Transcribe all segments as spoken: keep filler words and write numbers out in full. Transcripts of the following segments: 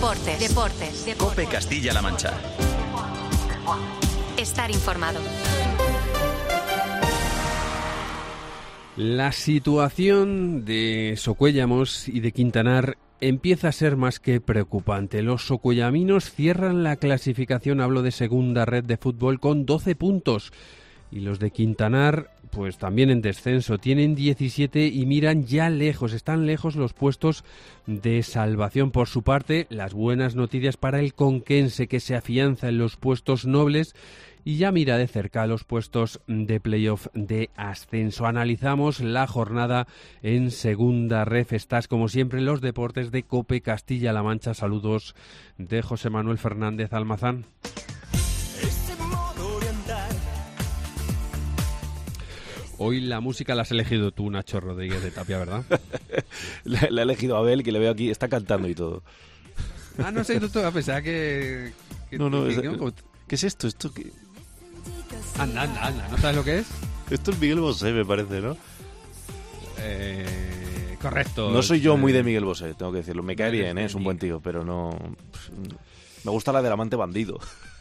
Deportes. Deportes. Deportes. COPE Castilla-La Mancha. Estar informado. La situación de Socuéllamos y de Quintanar empieza a ser más que preocupante. Los socuellaminos cierran la clasificación, hablo de segunda red de fútbol, con doce puntos. Y los de Quintanar, pues también en descenso, tienen diecisiete y miran ya lejos, están lejos los puestos de salvación. Por su parte, las buenas noticias para el conquense, que se afianza en los puestos nobles y ya mira de cerca los puestos de playoff de ascenso. Analizamos la jornada en segunda ref. Estás, como siempre, en los deportes de COPE Castilla-La Mancha. Saludos de José Manuel Fernández Almazán. Hoy la música la has elegido tú, Nacho Rodríguez de Tapia, ¿verdad? la, la ha elegido Abel, que le veo aquí, está cantando y todo. Ah, no sé, tú a pesar que... que no, no, que, es, que, ¿no? ¿qué es esto? ¿Esto qué? Anda, anda, anda, ¿no sabes lo que es? Esto es Miguel Bosé, me parece, ¿no? Eh, correcto. No soy yo muy de Miguel Bosé, tengo que decirlo. Me cae bien, ¿eh? Es un buen tío, pero no... Me gusta la del amante bandido.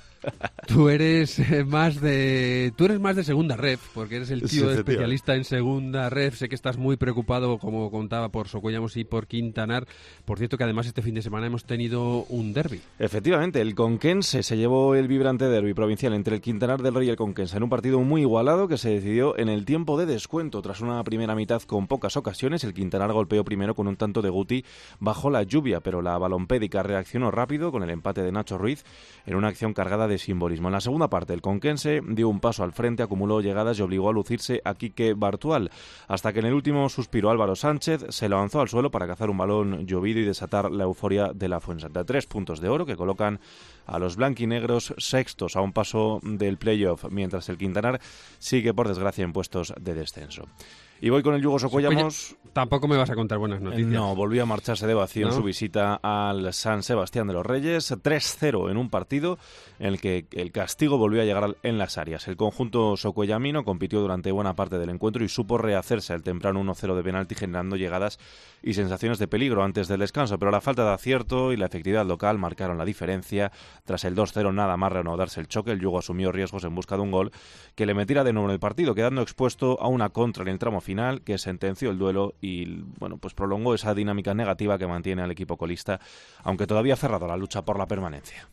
Tú eres más de tú eres más de segunda ref, porque eres el tío sí, especialista en segunda ref. Sé que estás muy preocupado, como contaba, por Socuéllamos y por Quintanar. Por cierto, que además este fin de semana hemos tenido un derbi. Efectivamente, el conquense se llevó el vibrante derbi provincial entre el Quintanar del Rey y el Conquense en un partido muy igualado que se decidió en el tiempo de descuento. Tras una primera mitad con pocas ocasiones, el Quintanar golpeó primero con un tanto de Guti bajo la lluvia, pero la balompédica reaccionó rápido con el empate de Nacho Ruiz en una acción cargada de de simbolismo. En la segunda parte, el conquense dio un paso al frente, acumuló llegadas y obligó a lucirse a Quique Bartual, hasta que en el último suspiro Álvaro Sánchez se lanzó al suelo para cazar un balón llovido y desatar la euforia de la Fuensanta. Tres puntos de oro que colocan a los blanquinegros sextos a un paso del playoff, mientras el Quintanar sigue, por desgracia, en puestos de descenso. Y voy con el Yugo Socuéllamos. Tampoco me vas a contar buenas noticias. No, volvió a marcharse de vacío ¿No? en su visita al San Sebastián de los Reyes. tres cero en un partido en el que el castigo volvió a llegar en las áreas. El conjunto socuellamino compitió durante buena parte del encuentro y supo rehacerse al temprano uno cero de penalti, generando llegadas y sensaciones de peligro antes del descanso. Pero la falta de acierto y la efectividad local marcaron la diferencia. Tras el dos cero, nada más reanudarse el choque, el Yugo asumió riesgos en busca de un gol que le metiera de nuevo en el partido, quedando expuesto a una contra en el tramo final final que sentenció el duelo y bueno, pues prolongó esa dinámica negativa que mantiene al equipo colista, aunque todavía cerrado la lucha por la permanencia.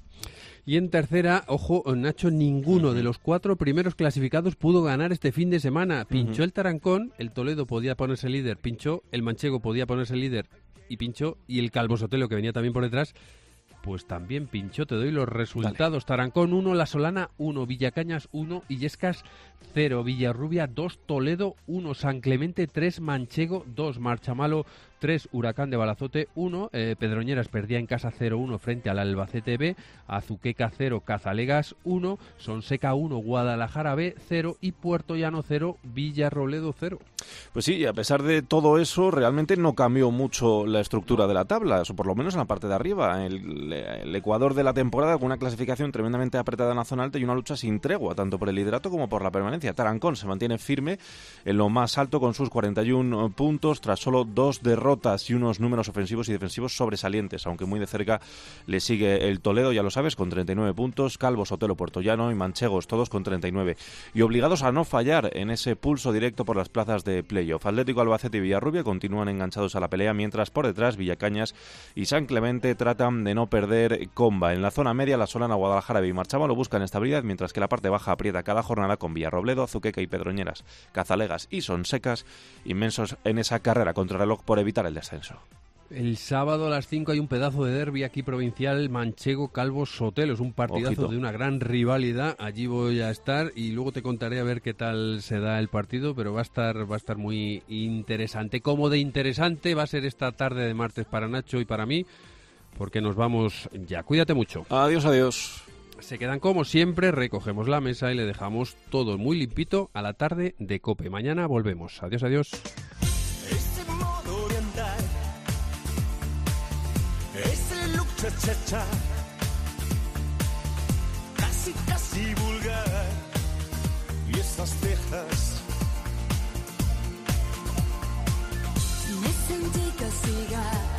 Y en tercera, ojo, Nacho, ninguno uh-huh. de los cuatro primeros clasificados pudo ganar este fin de semana. Pinchó uh-huh. el Tarancón, el Toledo podía ponerse líder, pinchó, el Manchego podía ponerse líder y pinchó, y el Calvo Sotelo, que venía también por detrás, pues también pinchó. Te doy los resultados. Dale. Tarancón uno, La Solana uno, Villacañas uno, Illescas cero, Villarrubia dos, Toledo uno, San Clemente tres, Manchego dos, Marchamalo tres, Huracán de Balazote uno, eh, Pedroñeras perdía en casa cero uno frente al Albacete B, Azuqueca cero, Cazalegas uno, Sonseca uno, Guadalajara B cero y Puerto Llano cero, Villarroledo cero. Pues sí, a pesar de todo eso, realmente no cambió mucho la estructura de la tabla, o por lo menos en la parte de arriba. El, el Ecuador de la temporada con una clasificación tremendamente apretada en la zona alta y una lucha sin tregua, tanto por el liderato como por la permanencia. Tarancón se mantiene firme en lo más alto con sus cuarenta y uno puntos, tras solo dos derrotas y unos números ofensivos y defensivos sobresalientes, aunque muy de cerca le sigue el Toledo, ya lo sabes, con treinta y nueve puntos, Calvo, Sotelo, Puertollano y Manchegos, todos con treinta y nueve, y obligados a no fallar en ese pulso directo por las plazas de playoff. Atlético, Albacete y Villarrubia continúan enganchados a la pelea, mientras por detrás Villacañas y San Clemente tratan de no perder comba. En la zona media, La Solana, Guadalajara y Marchamalo buscan estabilidad, mientras que la parte baja aprieta cada jornada con Villarrobledo, Azuqueca y Pedroñeras, Cazalegas y Sonsecas inmensos en esa carrera contra el reloj por evitar el descenso. El sábado a las cinco hay un pedazo de derbi aquí provincial, Manchego-Calvo Sotelo. Es un partidazo Ojito. de una gran rivalidad. Allí voy a estar y luego te contaré a ver qué tal se da el partido, pero va a estar va a estar muy interesante. Como de interesante va a ser esta tarde de martes para Nacho y para mí, porque nos vamos ya. Cuídate mucho. Adiós, adiós. Se quedan como siempre, recogemos la mesa y le dejamos todo muy limpito a la tarde de COPE. Mañana volvemos. Adiós, adiós. Cha-cha, casi casi vulgar, y esas cejas. Me sentí castigar.